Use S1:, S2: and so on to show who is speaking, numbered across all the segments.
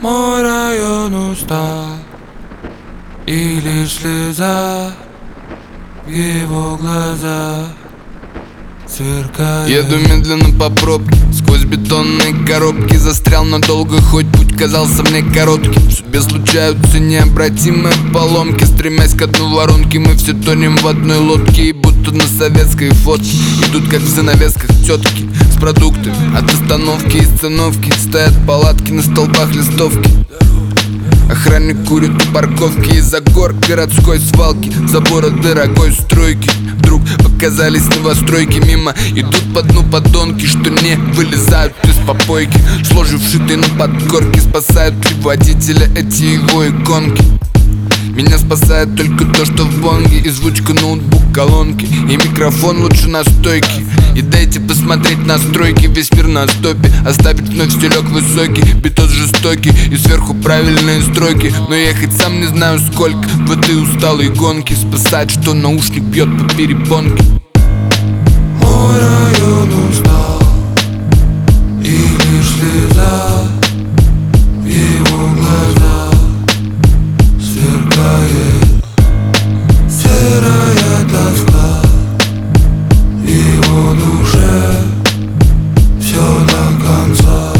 S1: Мой район устал, и лишь слеза в его глазах сверкает.
S2: Еду медленно по пробке, сквозь бетонные коробки. Застрял надолго, хоть путь казался мне коротким. В судьбе случаются необратимые поломки. Стремясь к одной воронке, мы все тонем в одной лодке. И будто на советской фотке идут, как в занавесках, тетки с продуктами. От остановки и остановки стоят палатки, на столбах листовки. Охранник курит у парковки, из-за гор городской свалки, забора дорогой стройки. Вдруг показались новостройки, мимо идут по дну подонки, что не вылезают из попойки. Сложив вшитые на подкорке, спасают ли водителя эти его иконки. Меня спасает только то, что в бонге и звучка ноутбук колонки, и микрофон лучше на стойке. И дайте посмотреть настройки, весь мир на стопе. Оставить вновь стелек высокий, битос жестокий, и сверху правильные стройки. Но я хоть сам не знаю сколько в этой усталой гонке. Спасает, что наушник бьет по перепонке.
S1: Мой район устал, и лишь слеза в его глазах сверкает. Серая тоска в его душе все до конца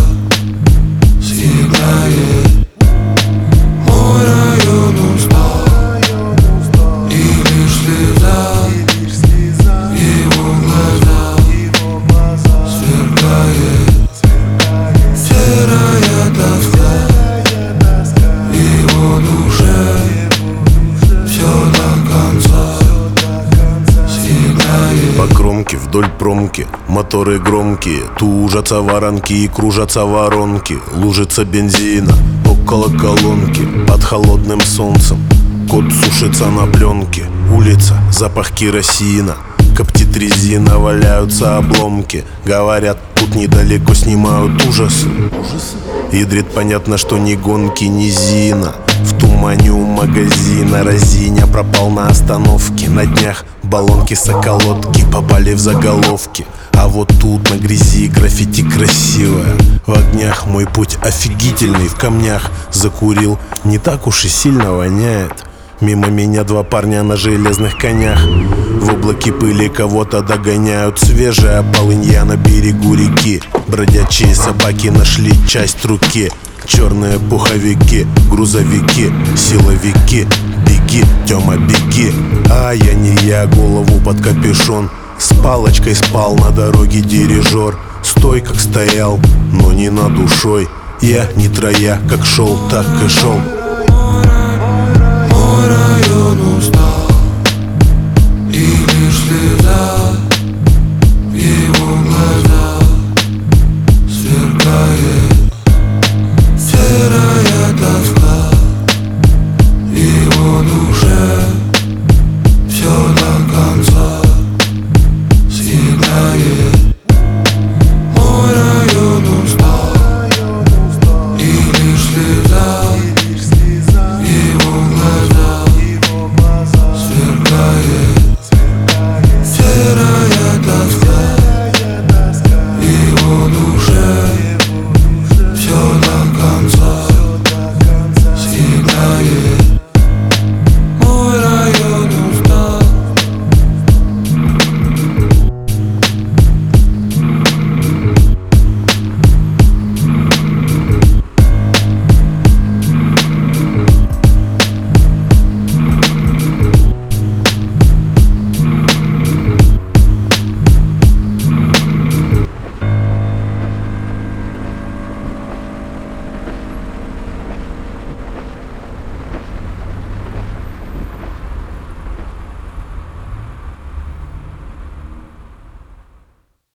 S1: съедает. Мой район устал, и лишь слеза в его глазах сверкает. Серая тоска в его душе все до конца съедает.
S3: По кромке вдоль промки моторы громкие, тужатся воронки и кружатся воронки. Лужица бензина около колонки, под холодным солнцем кот сушится на пленке. Улица, запах керосина, коптит резина, валяются обломки. Говорят, тут недалеко снимают ужасы. Ядрит понятно, что ни гонки, ни Зина. В тумане у магазина разиня пропал на остановке. На днях баллонки соколотки попали в заголовки. А вот тут на грязи граффити красивое. В огнях мой путь офигительный, в камнях закурил, не так уж и сильно воняет. Мимо меня два парня на железных конях, в облаке пыли кого-то догоняют. Свежая полынья на берегу реки, бродячие собаки нашли часть руки. Черные пуховики, грузовики, силовики. Беги, Тёма, беги. А я не я, голову под капюшон. С палочкой спал на дороге дирижер. Стой, как стоял, но не над душой. Я не троя, как шел, так и шел.